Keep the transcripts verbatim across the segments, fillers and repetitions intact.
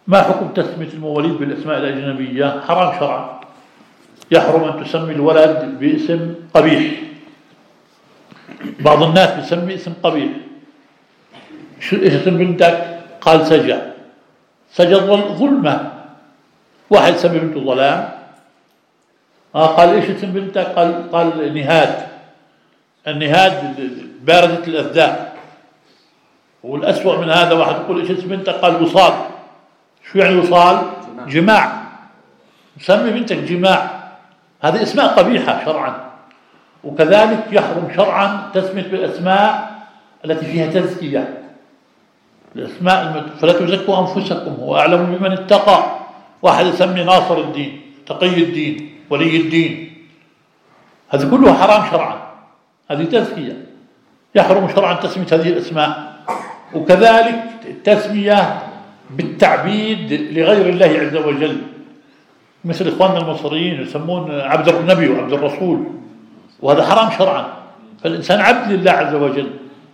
ما حكم تسمية المواليد بالأسماء الأجنبية؟ حرام شرعا. يحرم أن تسمي الولد باسم قبيح. بعض الناس بيسمي اسم قبيح. شو إيش اسم بنتك؟ قال سجى. سجى ظلمة. واحد سمي بنته ظلام. آه قال إيش اسم بنتك؟ قال قال نهاد. النهاد باردة الأذداء. والأسوأ من هذا واحد يقول إيش اسم بنتك؟ قال وصال. شو يعني وصال؟ جماع. سمي بنتك جماع. هذه اسماء قبيحة شرعا. وكذلك يحرم شرعا تسمية بالأسماء التي فيها تزكية. الأسماء فلا تزكوا أنفسكم هو أعلم بمن اتقى. واحد يسمي ناصر الدين، تقي الدين، ولي الدين، هذا كله حرام شرعا. هذه تزكية. يحرم شرعا تسمية هذه الأسماء. وكذلك التسمية بالتعبيد لغير الله عز وجل، مثل إخواننا المصريين يسمون عبد النبي وعبد الرسول، وهذا حرام شرعا. فالإنسان عبد لله عز وجل.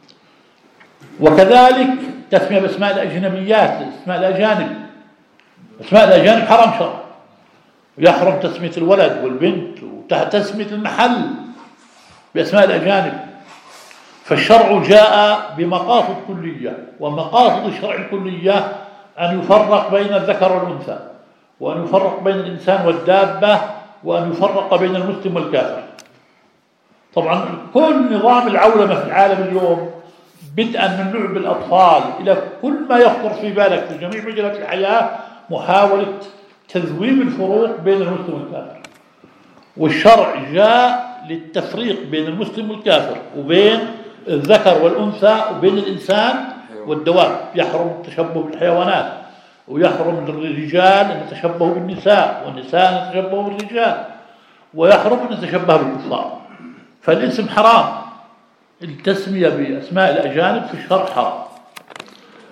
وكذلك تسمية باسماء الأجنبيات، اسماء الأجانب. اسماء الأجانب حرام شرعا. ويحرم تسمية الولد والبنت وتسمية المحل بأسماء الأجانب. فالشرع جاء بمقاصد كلية، ومقاصد الشرع الكلية أن يفرق بين الذكر والأنثى، وأن يفرق بين الإنسان والدابة، وأن يفرق بين المسلم والكافر. طبعا كل نظام العولمة في العالم اليوم، بدءا من لعب الأطفال إلى كل ما يخطر في بالك في جميع مجالات الحياة، محاولة تذويب الفروق بين المسلم والكافر. والشرع جاء للتفريق بين المسلم والكافر، وبين الذكر والأنثى، وبين الإنسان والدواب. يحرم التشبه بالحيوانات، ويحرم للرجال أن يتشبهوا بالنساء، والنساء أن يتشبهوا بالرجال، ويحرم أن يتشبه بالكفار. فالاسم حرام. التسمية بأسماء الأجانب في الشرع حرام.